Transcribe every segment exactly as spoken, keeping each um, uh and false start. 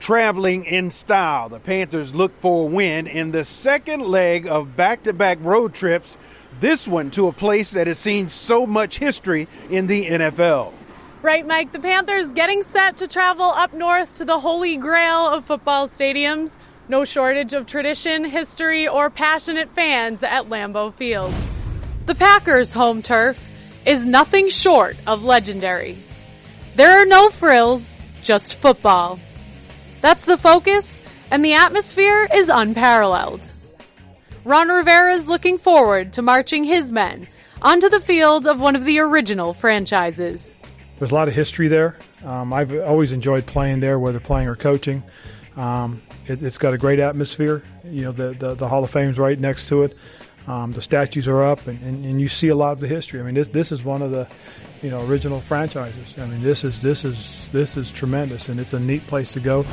Traveling in style, the Panthers look for a win in the second leg of back-to-back road trips, this one to a place that has seen so much history in the N F L. Right, Mike. The Panthers getting set to travel up north to the holy grail of football stadiums. No shortage of tradition, history, or passionate fans at Lambeau Field. The Packers' home turf is nothing short of legendary. There are no frills, just football. That's the focus, and the atmosphere is unparalleled. Ron Rivera is looking forward to marching his men onto the field of one of the original franchises. There's a lot of history there. Um, I've always enjoyed playing there, whether playing or coaching. Um, it, it's got a great atmosphere. You know, the, the, the Hall of Fame's right next to it. Um, the statues are up, and, and, and you see a lot of the history. I mean, this this is one of the, you know, original franchises. I mean, this is this is this is tremendous, and it's a neat place to go.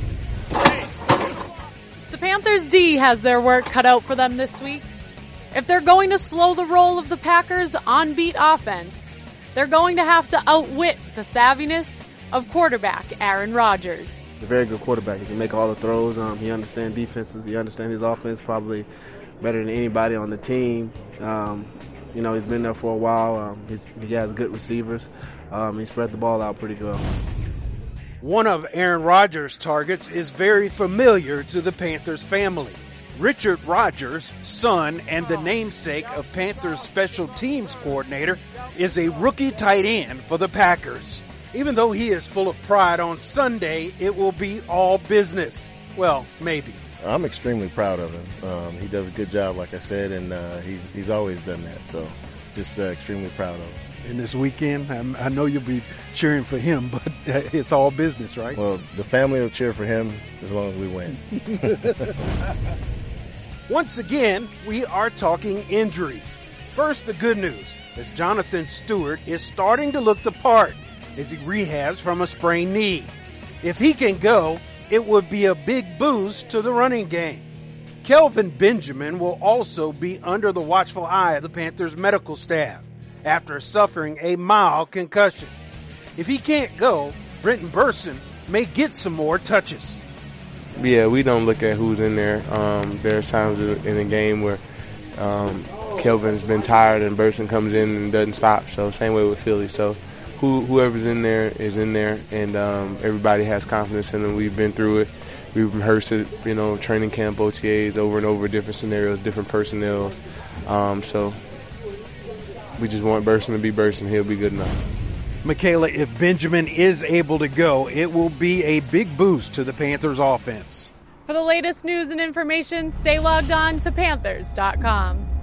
The Panthers D has their work cut out for them this week. If they're going to slow the roll of the Packers' on-beat offense, they're going to have to outwit the savviness of quarterback Aaron Rodgers. He's a very good quarterback. He can make all the throws. Um, he understands defenses. He understands his offense probably better than anybody on the team. Um, you know, he's been there for a while. Um, he, he has good receivers. Um, he spread the ball out pretty well. One of Aaron Rodgers' targets is very familiar to the Panthers family. Richard Rodgers, son and the namesake of Panthers special teams coordinator, is a rookie tight end for the Packers. Even though he is full of pride on Sunday, it will be all business. Well, maybe. I'm extremely proud of him. Um, he does a good job, like I said, and uh, he's he's always done that. So, just uh, extremely proud of him. And this weekend, I'm, I know you'll be cheering for him, but it's all business, right? Well, the family will cheer for him as long as we win. Once again, we are talking injuries. First, the good news, as Jonathan Stewart is starting to look the part as he rehabs from a sprained knee. If he can go, it would be a big boost to the running game. Kelvin Benjamin will also be under the watchful eye of the Panthers medical staff after suffering a mild concussion. If he can't go, Brenton Bersin may get some more touches. Yeah, we don't look at who's in there. Um, there's times in the game where um, Kelvin's been tired and Bersin comes in and doesn't stop. So same way with Philly. So who, whoever's in there is in there, and um, everybody has confidence in them. We've been through it. We've rehearsed it, you know, training camp, O T As, over and over, different scenarios, different personnel. Um, so we just want Bersin to be Bersin. He'll be good enough. Michaela, if Benjamin is able to go, it will be a big boost to the Panthers offense. For the latest news and information, stay logged on to Panthers dot com.